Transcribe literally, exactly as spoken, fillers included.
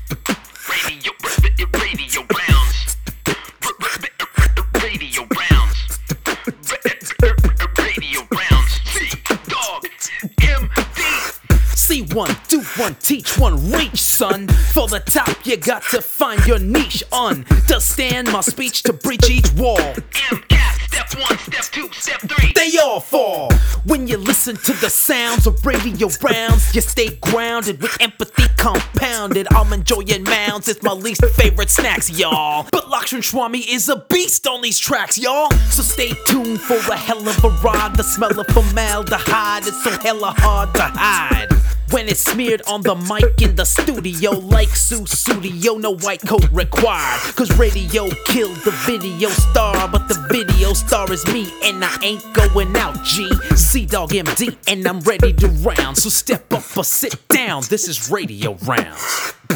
Radio, radio rounds. Radio rounds. Radio rounds. C Dog M D. See one, do one, teach one, reach, son. For the top, you got to find your niche. Understand my speech to breach each wall. M F, step one, step two, step three. They all fall. When you listen to the sounds of radio rounds, you stay grounded with empathy compounded. I'm enjoying mounds, it's my least favorite snacks, y'all. But Lakshman Swami is a beast on these tracks, y'all. So stay tuned for a hell of a ride. The smell of formaldehyde is so hella hard to hide. When it's smeared on the mic in the studio, like Susudio, no white coat required. Cause radio killed the video star, but the video star is me, and I ain't going out, G. C-Dog M D, and I'm ready to round. So step up or sit down, this is Radio Rounds.